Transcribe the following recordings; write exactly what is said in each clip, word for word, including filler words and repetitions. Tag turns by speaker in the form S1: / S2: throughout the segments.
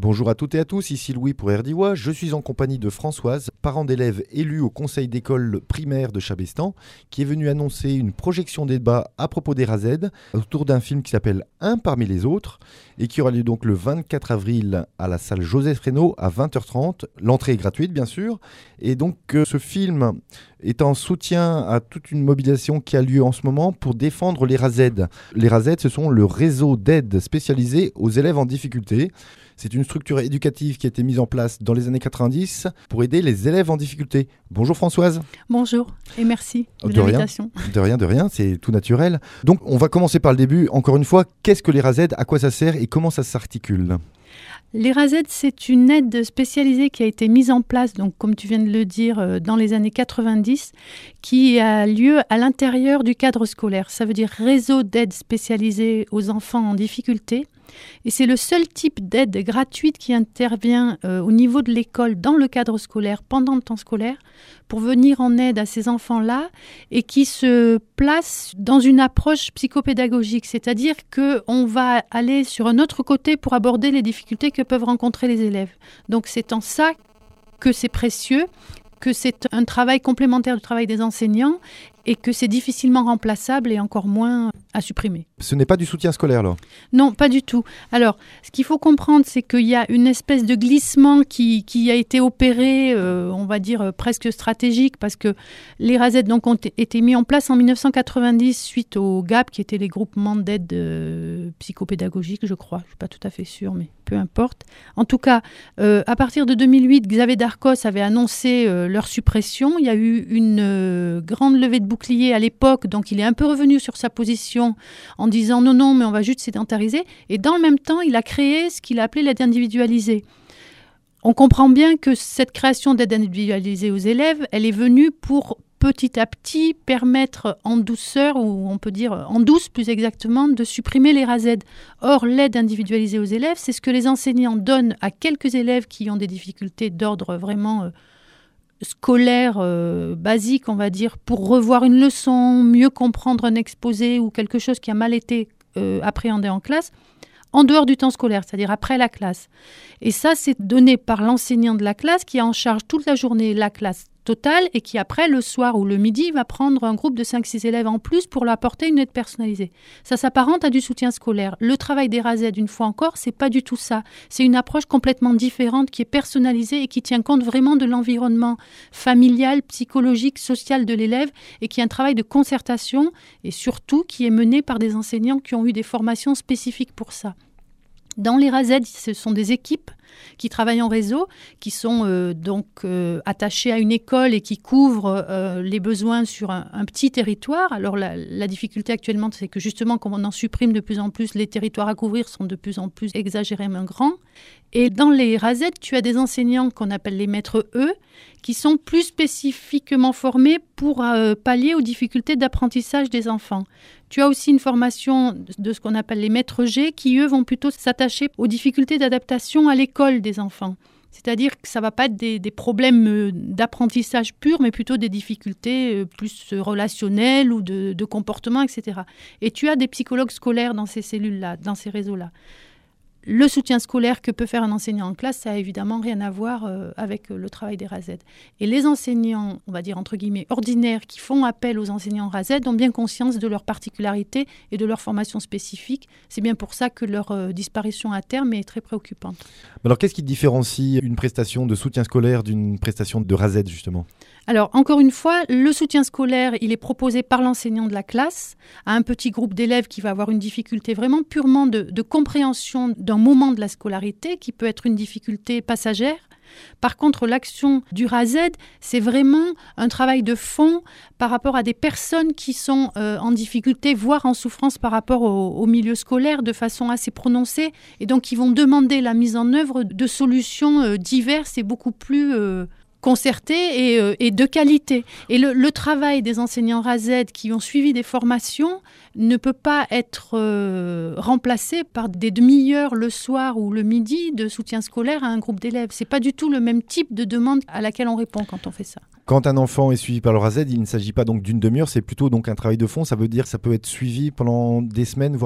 S1: Bonjour à toutes et à tous, ici Louis pour R D I W A. Je suis en compagnie de Françoise, parent d'élèves élue au conseil d'école primaire de Chabestan, qui est venue annoncer une projection débat à propos des R A Z autour d'un film qui s'appelle Un parmi les autres et qui aura lieu donc le vingt-quatre avril à la salle Joseph Reynaud à vingt heures trente. L'entrée est gratuite bien sûr. Et donc euh, ce film est en soutien à toute une mobilisation qui a lieu en ce moment pour défendre les R A Z. Les R A Z, ce sont le réseau d'aide spécialisée aux élèves en difficulté. C'est une structure éducative qui a été mise en place dans les années quatre-vingt-dix pour aider les élèves en difficulté. Bonjour Françoise.
S2: Bonjour et merci de,
S1: de
S2: l'invitation.
S1: Rien, de rien, de rien, c'est tout naturel. Donc on va commencer par le début. Encore une fois, qu'est-ce que les R A Z, à quoi ça sert et comment ça s'articule ?
S2: Les R A Z, c'est une aide spécialisée qui a été mise en place, donc comme tu viens de le dire, dans les années quatre-vingt-dix, qui a lieu à l'intérieur du cadre scolaire. Ça veut dire réseau d'aide spécialisée aux enfants en difficulté. Et c'est le seul type d'aide gratuite qui intervient euh, au niveau de l'école dans le cadre scolaire, pendant le temps scolaire, pour venir en aide à ces enfants-là et qui se place dans une approche psychopédagogique, c'est-à-dire qu'on va aller sur un autre côté pour aborder les difficultés que peuvent rencontrer les élèves. Donc c'est en ça que c'est précieux, que c'est un travail complémentaire du travail des enseignants et que c'est difficilement remplaçable et encore moins à supprimer.
S1: Ce n'est pas du soutien scolaire, là ?
S2: Non, pas du tout. Alors, ce qu'il faut comprendre, c'est qu'il y a une espèce de glissement qui, qui a été opéré, euh, on va dire, euh, presque stratégique, parce que les R A Z donc, ont t- été mis en place en dix-neuf cent quatre-vingt-dix suite aux G A P, qui étaient les groupements d'aide euh, psychopédagogique, je crois. Je ne suis pas tout à fait sûre, mais peu importe. En tout cas, euh, à partir de deux mille huit, Xavier Darcos avait annoncé euh, leur suppression. Il y a eu une euh, grande levée de bouclier à l'époque, donc il est un peu revenu sur sa position en disant non, non, mais on va juste sédentariser. Et dans le même temps, il a créé ce qu'il a appelé l'aide individualisée. On comprend bien que cette création d'aide individualisée aux élèves, elle est venue pour petit à petit permettre en douceur, ou on peut dire en douce plus exactement, de supprimer les R A Z. Or, l'aide individualisée aux élèves, c'est ce que les enseignants donnent à quelques élèves qui ont des difficultés d'ordre vraiment euh, scolaire euh, basique, on va dire, pour revoir une leçon, mieux comprendre un exposé ou quelque chose qui a mal été euh, appréhendé en classe, en dehors du temps scolaire, c'est-à-dire après la classe. Et ça, c'est donné par l'enseignant de la classe qui a en charge toute la journée la classe totale et qui après, le soir ou le midi, va prendre un groupe de cinq six élèves en plus pour leur apporter une aide personnalisée. Ça s'apparente à du soutien scolaire. Le travail des R A Z, une fois encore, c'est pas du tout ça. C'est une approche complètement différente qui est personnalisée et qui tient compte vraiment de l'environnement familial, psychologique, social de l'élève et qui est un travail de concertation et surtout qui est mené par des enseignants qui ont eu des formations spécifiques pour ça. Dans les R A Z, ce sont des équipes qui travaillent en réseau, qui sont euh, donc euh, attachées à une école et qui couvrent euh, les besoins sur un, un petit territoire. Alors la, la difficulté actuellement, c'est que justement, comme on en supprime de plus en plus, les territoires à couvrir sont de plus en plus exagérément grands. Et dans les R A Z, tu as des enseignants qu'on appelle les maîtres E, qui sont plus spécifiquement formés pour euh, pallier aux difficultés d'apprentissage des enfants. Tu as aussi une formation de ce qu'on appelle les maîtres G, qui eux vont plutôt s'attacher aux difficultés d'adaptation à l'école des enfants. C'est-à-dire que ça ne va pas être des, des problèmes d'apprentissage pur, mais plutôt des difficultés plus relationnelles ou de, de comportement, et cetera. Et tu as des psychologues scolaires dans ces cellules-là, dans ces réseaux-là. Le soutien scolaire que peut faire un enseignant en classe, ça n'a évidemment rien à voir euh, avec le travail des R A Z. Et les enseignants, on va dire entre guillemets, ordinaires, qui font appel aux enseignants R A Z, ont bien conscience de leurs particularités et de leur formation spécifique. C'est bien pour ça que leur euh, disparition à terme est très préoccupante.
S1: Alors, qu'est-ce qui différencie une prestation de soutien scolaire d'une prestation de R A Z, justement ?
S2: Alors, encore une fois, le soutien scolaire, il est proposé par l'enseignant de la classe à un petit groupe d'élèves qui va avoir une difficulté vraiment purement de, de compréhension d'un moment de la scolarité, qui peut être une difficulté passagère. Par contre, l'action du R A Z, c'est vraiment un travail de fond par rapport à des personnes qui sont euh, en difficulté, voire en souffrance par rapport au, au milieu scolaire de façon assez prononcée. Et donc, ils vont demander la mise en œuvre de solutions euh, diverses et beaucoup plus Euh, concertée et, euh, et de qualité. Et le, le travail des enseignants R A Z qui ont suivi des formations ne peut pas être euh, remplacé par des demi-heures le soir ou le midi de soutien scolaire à un groupe d'élèves. C'est pas du tout le même type de demande à laquelle on répond quand on fait ça.
S1: Quand un enfant est suivi par le R A Z, il ne s'agit pas donc d'une demi-heure, c'est plutôt donc un travail de fond. Ça veut dire que ça peut être suivi pendant des semaines, voire des mois ?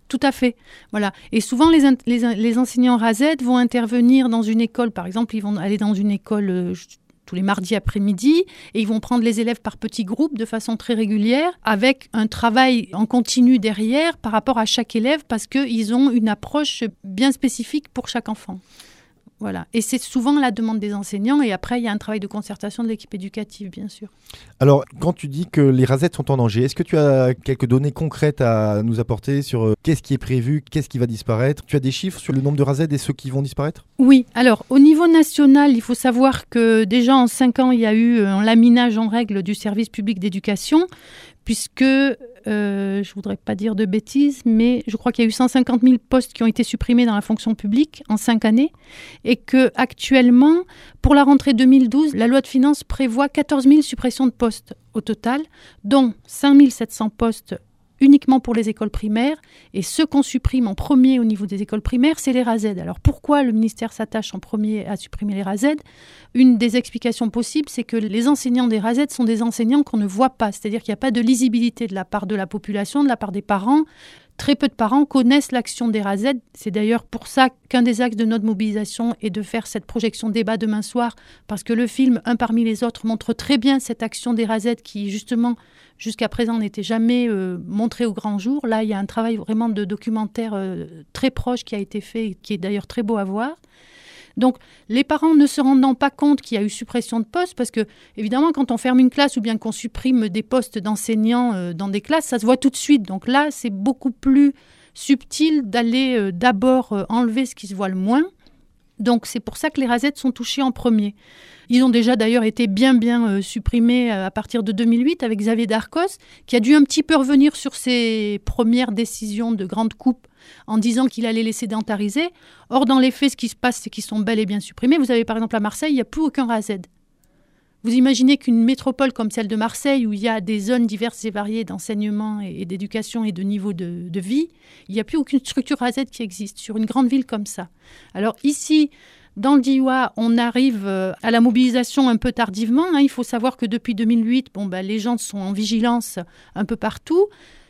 S2: Tout à fait. Voilà. Et souvent, les, les, les enseignants Rased vont intervenir dans une école. Par exemple, ils vont aller dans une école euh, tous les mardis après-midi et ils vont prendre les élèves par petits groupes de façon très régulière avec un travail en continu derrière par rapport à chaque élève parce qu'ils ont une approche bien spécifique pour chaque enfant. Voilà. Et c'est souvent la demande des enseignants et après, il y a un travail de concertation de l'équipe éducative, bien sûr.
S1: Alors, quand tu dis que les Rased sont en danger, est-ce que tu as quelques données concrètes à nous apporter sur euh, qu'est-ce qui est prévu, qu'est-ce qui va disparaître ? Tu as des chiffres sur le nombre de Rased et ceux qui vont disparaître ?
S2: Oui. Alors, au niveau national, il faut savoir que déjà en cinq ans, il y a eu un laminage en règle du service public d'éducation puisque, euh, je ne voudrais pas dire de bêtises, mais je crois qu'il y a eu cent cinquante mille postes qui ont été supprimés dans la fonction publique en cinq années, et qu'actuellement, pour la rentrée deux mille douze, la loi de finances prévoit quatorze mille suppressions de postes au total, dont cinq mille sept cents postes uniquement pour les écoles primaires, et ceux qu'on supprime en premier au niveau des écoles primaires, c'est les Rased. Alors pourquoi le ministère s'attache en premier à supprimer les Rased ? Une des explications possibles, c'est que les enseignants des Rased sont des enseignants qu'on ne voit pas, c'est-à-dire qu'il n'y a pas de lisibilité de la part de la population, de la part des parents. Très peu de parents connaissent l'action des Rased. C'est d'ailleurs pour ça qu'un des axes de notre mobilisation est de faire cette projection débat demain soir, parce que le film, un parmi les autres, montre très bien cette action des Rased qui, justement, jusqu'à présent, n'était jamais euh, montrée au grand jour. Là, il y a un travail vraiment de documentaire euh, très proche qui a été fait, qui est d'ailleurs très beau à voir. Donc, les parents ne se rendant pas compte qu'il y a eu suppression de postes, parce que, évidemment, quand on ferme une classe ou bien qu'on supprime des postes d'enseignants euh, dans des classes, ça se voit tout de suite. Donc là, c'est beaucoup plus subtil d'aller euh, d'abord euh, enlever ce qui se voit le moins. Donc, c'est pour ça que les Rased sont touchés en premier. Ils ont déjà d'ailleurs été bien, bien euh, supprimés à partir de deux mille huit avec Xavier Darcos, qui a dû un petit peu revenir sur ses premières décisions de grande coupe en disant qu'il allait les sédentariser. Or, dans les faits, ce qui se passe, c'est qu'ils sont bel et bien supprimés. Vous avez par exemple à Marseille, il n'y a plus aucun Rased. Vous imaginez qu'une métropole comme celle de Marseille, où il y a des zones diverses et variées d'enseignement et d'éducation et de niveau de, de vie, il n'y a plus aucune structure Rased qui existe sur une grande ville comme ça. Alors ici, dans le Diois, on arrive à la mobilisation un peu tardivement. Hein. Il faut savoir que depuis deux mille huit, bon, ben, les gens sont en vigilance un peu partout.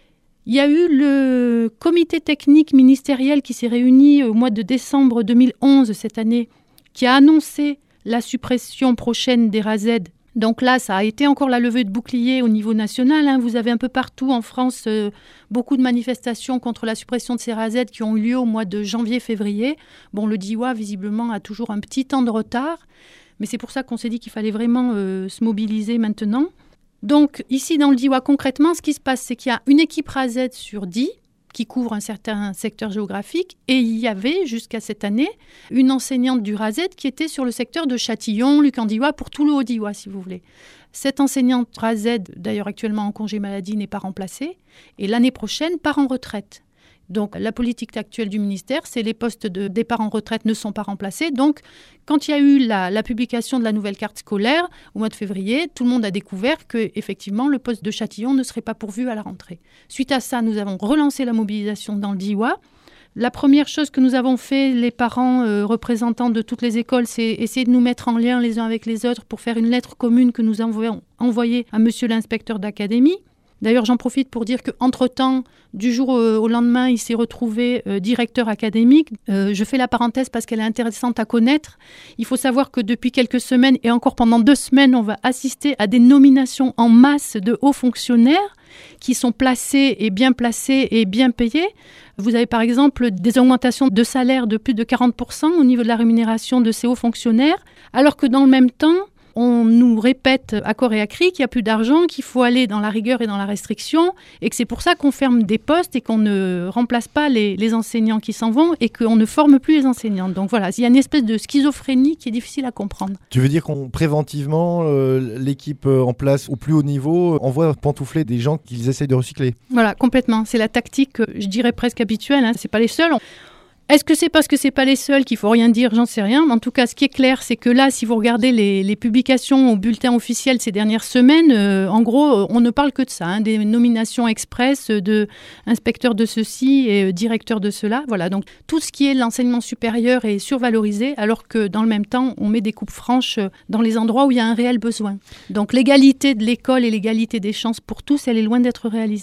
S2: Il y a eu le comité technique ministériel qui s'est réuni au mois de décembre deux mille onze, cette année, qui a annoncé la suppression prochaine des Rased. Donc là, ça a été encore la levée de bouclier au niveau national. Hein. Vous avez un peu partout en France euh, beaucoup de manifestations contre la suppression de ces Rased qui ont eu lieu au mois de janvier-février. Bon, le Diois, visiblement, a toujours un petit temps de retard. Mais c'est pour ça qu'on s'est dit qu'il fallait vraiment euh, se mobiliser maintenant. Donc ici, dans le Diois, concrètement, ce qui se passe, c'est qu'il y a une équipe Rased sur dix qui couvre un certain secteur géographique. Et il y avait, jusqu'à cette année, une enseignante du Rased qui était sur le secteur de Châtillon, Luc-en-Diois, pour tout le Haut-Diois, si vous voulez. Cette enseignante Rased, d'ailleurs actuellement en congé maladie, n'est pas remplacée. Et l'année prochaine, part en retraite. Donc, la politique actuelle du ministère, c'est les postes de départ en retraite ne sont pas remplacés. Donc, quand il y a eu la, la publication de la nouvelle carte scolaire au mois de février, tout le monde a découvert que, effectivement, le poste de Châtillon ne serait pas pourvu à la rentrée. Suite à ça, nous avons relancé la mobilisation dans le Diois. La première chose que nous avons fait, les parents euh, représentants de toutes les écoles, c'est essayer de nous mettre en lien les uns avec les autres pour faire une lettre commune que nous avons envoyée à monsieur l'inspecteur d'académie. D'ailleurs, j'en profite pour dire qu'entre-temps, du jour au lendemain, il s'est retrouvé euh, directeur académique. Euh, je fais la parenthèse parce qu'elle est intéressante à connaître. Il faut savoir que depuis quelques semaines, et encore pendant deux semaines, on va assister à des nominations en masse de hauts fonctionnaires qui sont placés et bien placés et bien payés. Vous avez par exemple des augmentations de salaire de plus de quarante pour cent au niveau de la rémunération de ces hauts fonctionnaires, alors que dans le même temps, on nous répète à corps et à cri qu'il n'y a plus d'argent, qu'il faut aller dans la rigueur et dans la restriction, et que c'est pour ça qu'on ferme des postes et qu'on ne remplace pas les, les enseignants qui s'en vont et qu'on ne forme plus les enseignants. Donc voilà, il y a une espèce de schizophrénie qui est difficile à comprendre.
S1: Tu veux dire qu'on préventivement, euh, l'équipe en place au plus haut niveau envoie pantoufler des gens qu'ils essayent de recycler?
S2: Voilà, complètement. C'est la tactique, je dirais presque habituelle. Hein. Ce n'est pas les seuls. On... Est-ce que c'est parce que c'est pas les seuls qu'il faut rien dire? J'en sais rien. Mais en tout cas, ce qui est clair, c'est que là, si vous regardez les, les publications au bulletin officiel ces dernières semaines, euh, en gros, on ne parle que de ça, hein, des nominations express de inspecteurs de ceci et euh, directeurs de cela. Voilà. Donc tout ce qui est l'enseignement supérieur est survalorisé, alors que dans le même temps, on met des coupes franches dans les endroits où il y a un réel besoin. Donc l'égalité de l'école et l'égalité des chances pour tous, elle est loin d'être réalisée.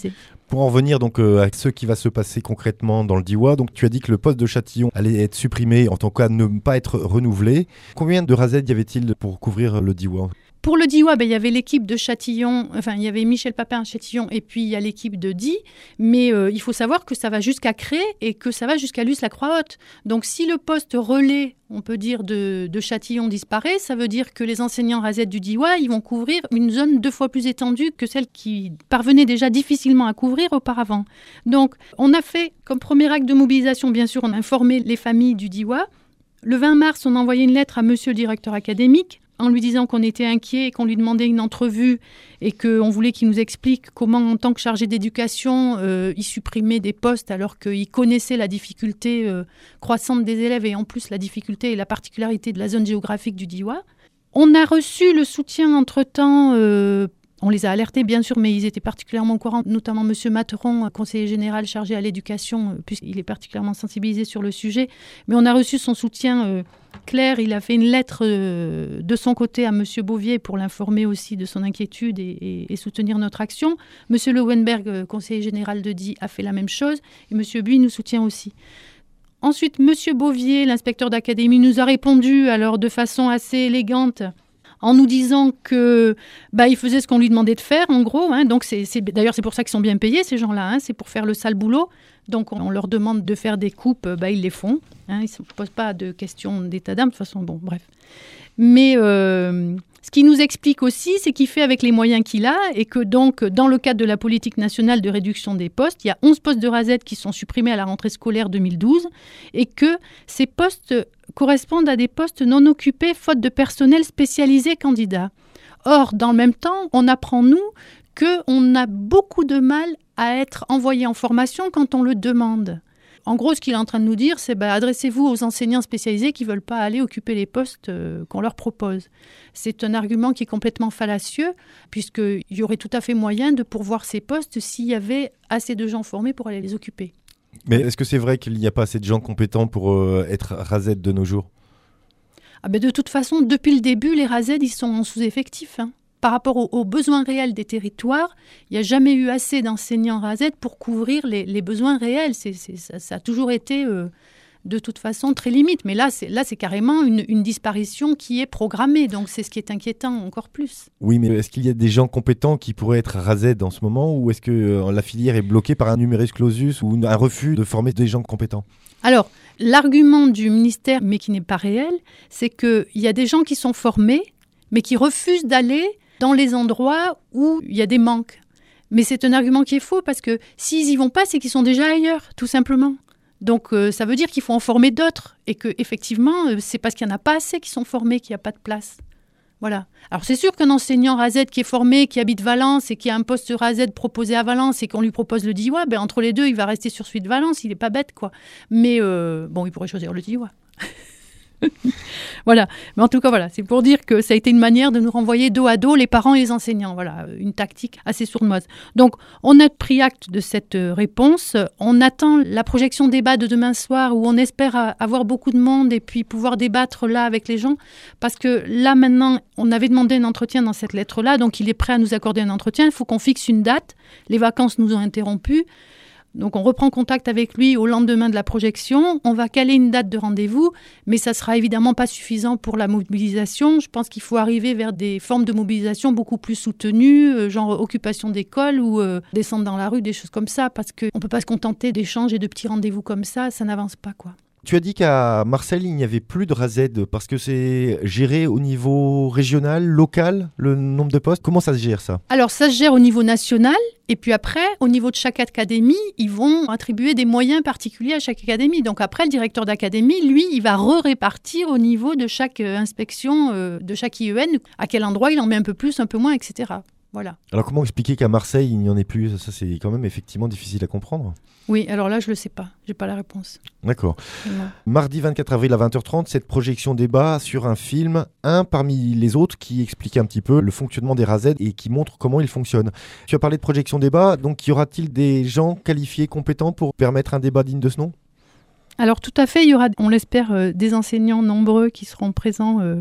S1: Pour en revenir donc euh, à ce qui va se passer concrètement dans le D I W A, donc tu as dit que le poste de Châtillon allait être supprimé, en tant cas ne pas être renouvelé. Combien de razed y avait-il pour couvrir le D I W A ?
S2: Pour le D I W A, ben, il y avait l'équipe de Châtillon, enfin il y avait Michel Papin à Châtillon et puis il y a l'équipe de D I, mais euh, il faut savoir que ça va jusqu'à Cré et que ça va jusqu'à Luz-la-Croix-Haute. Donc si le poste relais, on peut dire, de, de Châtillon disparaît, ça veut dire que les enseignants razed du D I W A, ils vont couvrir une zone deux fois plus étendue que celle qui parvenait déjà difficilement à couvrir auparavant. Donc on a fait comme premier acte de mobilisation, bien sûr, on a informé les familles du D I W A. Le vingt mars, on a envoyé une lettre à monsieur le directeur académique en lui disant qu'on était inquiet, qu'on lui demandait une entrevue et qu'on voulait qu'il nous explique comment, en tant que chargé d'éducation, euh, il supprimait des postes alors qu'il connaissait la difficulté euh, croissante des élèves et en plus la difficulté et la particularité de la zone géographique du D I W A. On a reçu le soutien entre-temps, euh, on les a alertés bien sûr, mais ils étaient particulièrement au courant, notamment M. Materon, conseiller général chargé à l'éducation, euh, puisqu'il est particulièrement sensibilisé sur le sujet. Mais on a reçu son soutien euh, clair, il a fait une lettre euh, de son côté à M. Beauvier pour l'informer aussi de son inquiétude et, et, et soutenir notre action. M. Lewenberg, euh, conseiller général de D I, a fait la même chose et M. Buy nous soutient aussi. Ensuite, M. Beauvier, l'inspecteur d'académie, nous a répondu alors de façon assez élégante en nous disant que bah, il faisait ce qu'on lui demandait de faire, en gros. Hein. Donc c'est, c'est, d'ailleurs, c'est pour ça qu'ils sont bien payés, ces gens-là. Hein. C'est pour faire le sale boulot. Donc on, on leur demande de faire des coupes, bah, ils les font. Hein. Ils ne posent pas de questions d'état d'âme, de toute façon. Bon, bref. Mais euh, ce qui nous explique aussi, c'est qu'il fait avec les moyens qu'il a et que donc, dans le cadre de la politique nationale de réduction des postes, il y a onze postes de razed qui sont supprimés à la rentrée scolaire deux mille douze et que ces postes correspondent à des postes non occupés faute de personnel spécialisé candidat. Or, dans le même temps, on apprend, nous, qu'on a beaucoup de mal à être envoyé en formation quand on le demande. En gros, ce qu'il est en train de nous dire, c'est bah, adressez-vous aux enseignants spécialisés qui ne veulent pas aller occuper les postes euh, qu'on leur propose. C'est un argument qui est complètement fallacieux, puisqu'il y aurait tout à fait moyen de pourvoir ces postes s'il y avait assez de gens formés pour aller les occuper.
S1: Mais est-ce que c'est vrai qu'il n'y a pas assez de gens compétents pour euh, être razed de nos jours ?
S2: Ah ben de toute façon, depuis le début, les razed, ils sont en sous-effectif. Hein. Par rapport aux, aux besoins réels des territoires, il n'y a jamais eu assez d'enseignants razed pour couvrir les, les besoins réels. C'est, c'est, ça, ça a toujours été euh, de toute façon très limite. Mais là, c'est, là, c'est carrément une, une disparition qui est programmée. Donc c'est ce qui est inquiétant encore plus.
S1: Oui, mais est-ce qu'il y a des gens compétents qui pourraient être razed en ce moment, ou est-ce que euh, la filière est bloquée par un numerus clausus ou un refus de former des gens compétents ?
S2: Alors, l'argument du ministère, mais qui n'est pas réel, c'est qu'il y a des gens qui sont formés, mais qui refusent d'aller dans les endroits où il y a des manques. Mais c'est un argument qui est faux, parce que s'ils n'y vont pas, c'est qu'ils sont déjà ailleurs, tout simplement. Donc euh, ça veut dire qu'il faut en former d'autres, et qu'effectivement, euh, c'est parce qu'il n'y en a pas assez qui sont formés qu'il n'y a pas de place. Voilà. Alors c'est sûr qu'un enseignant razed qui est formé, qui habite Valence, et qui a un poste razed proposé à Valence, et qu'on lui propose le D I W A, ben, entre les deux, il va rester sur celui de Valence, il n'est pas bête, quoi. Mais euh, bon, il pourrait choisir le D I W A. Voilà, mais en tout cas voilà, c'est pour dire que ça a été une manière de nous renvoyer dos à dos les parents et les enseignants, voilà, une tactique assez sournoise. Donc on a pris acte de cette réponse, on attend la projection débat de demain soir où on espère avoir beaucoup de monde et puis pouvoir débattre là avec les gens, parce que là maintenant on avait demandé un entretien dans cette lettre là, donc il est prêt à nous accorder un entretien, il faut qu'on fixe une date, les vacances nous ont interrompus. Donc on reprend contact avec lui au lendemain de la projection, on va caler une date de rendez-vous, mais ça ne sera évidemment pas suffisant pour la mobilisation. Je pense qu'il faut arriver vers des formes de mobilisation beaucoup plus soutenues, euh, genre occupation d'école ou euh, descendre dans la rue, des choses comme ça, parce qu'on ne peut pas se contenter d'échanges et de petits rendez-vous comme ça, ça n'avance pas, quoi.
S1: Tu as dit qu'à Marseille, il n'y avait plus de razed parce que c'est géré au niveau régional, local, le nombre de postes. Comment ça se gère, ça ?
S2: Alors, ça se gère au niveau national. Et puis après, au niveau de chaque académie, ils vont attribuer des moyens particuliers à chaque académie. Donc après, le directeur d'académie, lui, il va re-répartir au niveau de chaque euh, inspection, euh, de chaque I E N, à quel endroit il en met un peu plus, un peu moins, et cetera. Voilà.
S1: Alors comment expliquer qu'à Marseille, il n'y en ait plus ? Ça, c'est quand même effectivement difficile à comprendre.
S2: Oui, alors là, je ne le sais pas. Je n'ai pas la réponse.
S1: D'accord. Non. Mardi vingt-quatre avril à vingt heures trente, cette projection débat sur un film, un parmi les autres, qui explique un petit peu le fonctionnement des razed et qui montre comment ils fonctionnent. Tu as parlé de projection débat, donc y aura-t-il des gens qualifiés, compétents pour permettre un débat digne de ce nom ?
S2: Alors tout à fait, il y aura, on l'espère, euh, des enseignants nombreux qui seront présents euh,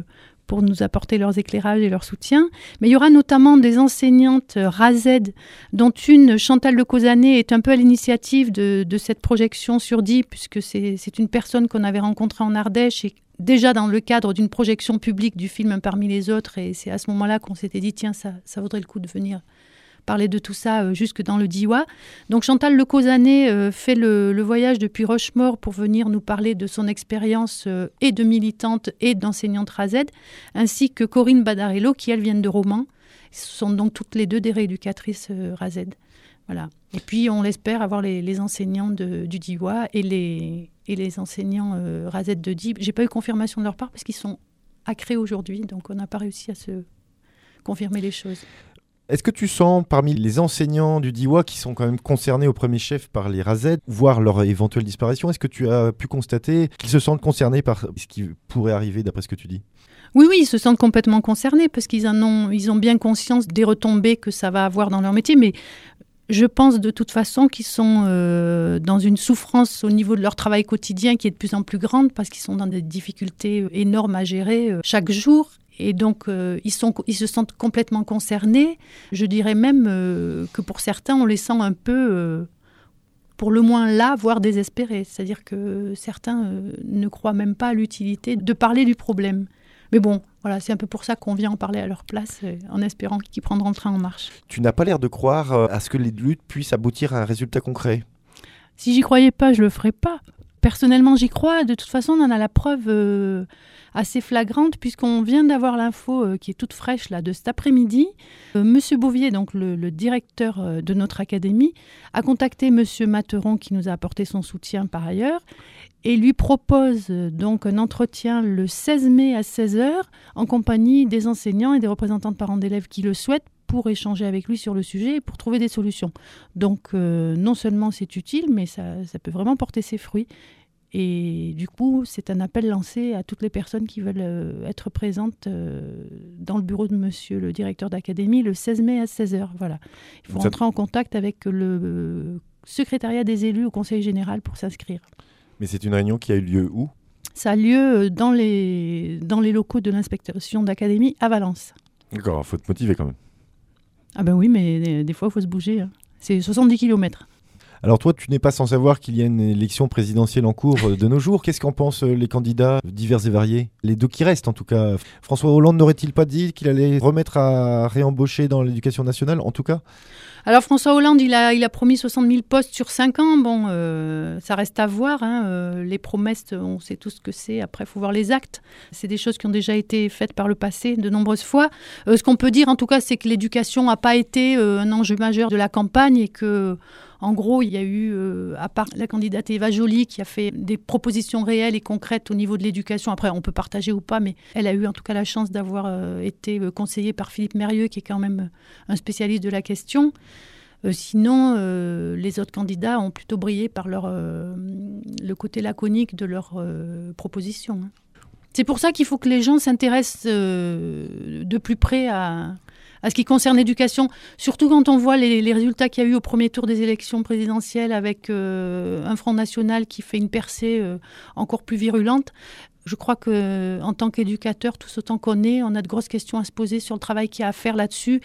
S2: pour nous apporter leurs éclairages et leur soutien. Mais il y aura notamment des enseignantes Razed, dont une, Chantal de Causanet, est un peu à l'initiative de, de cette projection sur D I, puisque c'est, c'est une personne qu'on avait rencontrée en Ardèche et déjà dans le cadre d'une projection publique du film Un parmi les autres. Et c'est à ce moment-là qu'on s'était dit, tiens, ça, ça vaudrait le coup de venir parler de tout ça euh, jusque dans le Diois. Donc Chantal Le Causanet euh, fait le, le voyage depuis Rochemaure pour venir nous parler de son expérience euh, et de militante et d'enseignante Razed, ainsi que Corinne Badarello qui, elles, viennent de Romans. Ce sont donc toutes les deux des rééducatrices euh, Razed. Voilà. Et puis on l'espère avoir les, les enseignants de, du Diois et les, et les enseignants euh, Razed de D I. J'ai pas eu confirmation de leur part parce qu'ils sont à Cré aujourd'hui, donc on n'a pas réussi à se confirmer les choses.
S1: Est-ce que tu sens parmi les enseignants du Diois qui sont quand même concernés au premier chef par les Razed, voire leur éventuelle disparition, est-ce que tu as pu constater qu'ils se sentent concernés par ce qui pourrait arriver d'après ce que tu dis ?
S2: Oui, oui, ils se sentent complètement concernés parce qu'ils en ont, ils ont bien conscience des retombées que ça va avoir dans leur métier, mais je pense de toute façon qu'ils sont euh, dans une souffrance au niveau de leur travail quotidien qui est de plus en plus grande parce qu'ils sont dans des difficultés énormes à gérer euh, chaque jour. Et donc, euh, ils, sont, ils se sentent complètement concernés. Je dirais même euh, que pour certains, on les sent un peu, euh, pour le moins là, voire désespérés. C'est-à-dire que certains euh, ne croient même pas à l'utilité de parler du problème. Mais bon, voilà, c'est un peu pour ça qu'on vient en parler à leur place, euh, en espérant qu'ils prendront le train en marche.
S1: Tu n'as pas l'air de croire euh, à ce que les luttes puissent aboutir à un résultat concret.
S2: Si j'y croyais pas, je le ferais pas. Personnellement, j'y crois. De toute façon, on en a la preuve euh, assez flagrante puisqu'on vient d'avoir l'info euh, qui est toute fraîche là, de cet après-midi. Euh, Monsieur Bouvier, donc le, le directeur euh, de notre académie, a contacté Monsieur Materon qui nous a apporté son soutien par ailleurs et lui propose euh, donc un entretien le seize mai à seize heures en compagnie des enseignants et des représentants de parents d'élèves qui le souhaitent pour échanger avec lui sur le sujet et pour trouver des solutions. Donc euh, non seulement c'est utile, mais ça, ça peut vraiment porter ses fruits. Et du coup, c'est un appel lancé à toutes les personnes qui veulent euh, être présentes euh, dans le bureau de monsieur le directeur d'académie le seize mai à seize heures. Voilà. Il faut ça... entrer en contact avec le euh, secrétariat des élus au conseil général pour s'inscrire.
S1: Mais c'est une réunion qui a eu lieu où ?
S2: Ça a lieu dans les, dans les locaux de l'inspection d'académie à Valence.
S1: D'accord, il faut te motiver quand même.
S2: Ah ben oui, mais des, des fois, il faut se bouger. Hein. C'est soixante-dix kilomètres.
S1: Alors toi, tu n'es pas sans savoir qu'il y a une élection présidentielle en cours de nos jours. Qu'est-ce qu'en pensent les candidats divers et variés ? Les deux qui restent en tout cas. François Hollande n'aurait-il pas dit qu'il allait remettre à réembaucher dans l'éducation nationale en tout cas ?
S2: Alors François Hollande, il a, il a promis soixante mille postes sur cinq ans. Bon, euh, ça reste à voir. Hein. Euh, les promesses, on sait tous ce que c'est. Après, il faut voir les actes. C'est des choses qui ont déjà été faites par le passé de nombreuses fois. Euh, ce qu'on peut dire, en tout cas, c'est que l'éducation n'a pas été euh, un enjeu majeur de la campagne et que, en gros, il y a eu, euh, à part la candidate Eva Joly, qui a fait des propositions réelles et concrètes au niveau de l'éducation. Après, on peut partager ou pas, mais elle a eu en tout cas la chance d'avoir euh, été conseillée par Philippe Mérieux, qui est quand même un spécialiste de la question. Euh, sinon, euh, les autres candidats ont plutôt brillé par leur, euh, le côté laconique de leurs euh, propositions. Hein. C'est pour ça qu'il faut que les gens s'intéressent euh, de plus près à, à ce qui concerne l'éducation, surtout quand on voit les, les résultats qu'il y a eu au premier tour des élections présidentielles avec euh, un Front National qui fait une percée euh, encore plus virulente. Je crois qu'en tant qu'éducateur, tous autant qu'on est, on a de grosses questions à se poser sur le travail qu'il y a à faire là-dessus.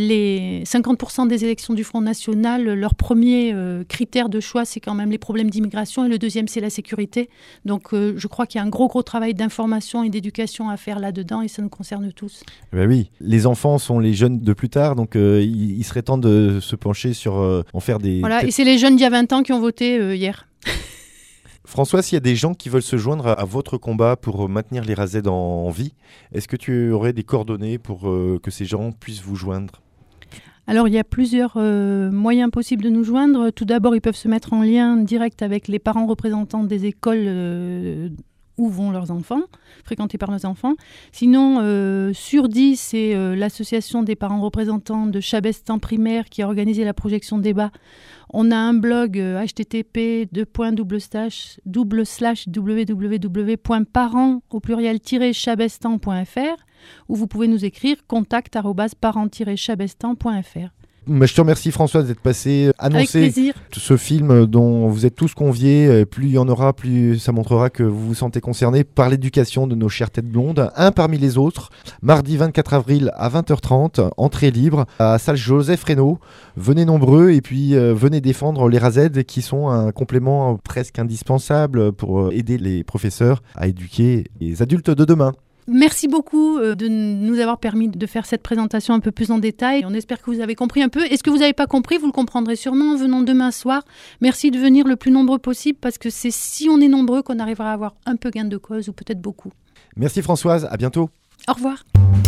S2: Les cinquante pour cent des élections du Front National, leur premier euh, critère de choix, c'est quand même les problèmes d'immigration et le deuxième, c'est la sécurité. Donc euh, je crois qu'il y a un gros, gros travail d'information et d'éducation à faire là-dedans et ça nous concerne tous.
S1: Ben oui, les enfants sont les jeunes de plus tard, donc euh, il, il serait temps de se pencher sur euh, en faire des...
S2: Voilà, et c'est les jeunes d'il y a vingt ans qui ont voté euh, hier.
S1: François, s'il y a des gens qui veulent se joindre à votre combat pour maintenir les Razed en vie, est-ce que tu aurais des coordonnées pour euh, que ces gens puissent vous joindre ?
S2: Alors, il y a plusieurs euh, moyens possibles de nous joindre. Tout d'abord, ils peuvent se mettre en lien direct avec les parents représentants des écoles euh, où vont leurs enfants, fréquentés par nos enfants. Sinon, euh, sur dix, c'est euh, l'association des parents représentants de Chabestan primaire qui a organisé la projection débat. On a un blog euh, h t t p deux points double slash double slash w w w point parents au pluriel chabestan point f r où vous pouvez nous écrire contact arobase parents tiret chabestan point f r.
S1: Je te remercie Françoise d'être passée annoncer
S2: Avec plaisir.
S1: ce film dont vous êtes tous conviés. Plus il y en aura, plus ça montrera que vous vous sentez concernés par l'éducation de nos chères têtes blondes. Un parmi les autres, mardi vingt-quatre avril à vingt heures trente, entrée libre à salle Joseph Reynaud. Venez nombreux et puis euh, venez défendre les RASED qui sont un complément presque indispensable pour aider les professeurs à éduquer les adultes de demain.
S2: Merci beaucoup de nous avoir permis de faire cette présentation un peu plus en détail. On espère que vous avez compris un peu. Et ce que vous n'avez pas compris, vous le comprendrez sûrement en venant demain soir. Merci de venir le plus nombreux possible parce que c'est si on est nombreux qu'on arrivera à avoir un peu gain de cause ou peut-être beaucoup.
S1: Merci Françoise, à bientôt.
S2: Au revoir.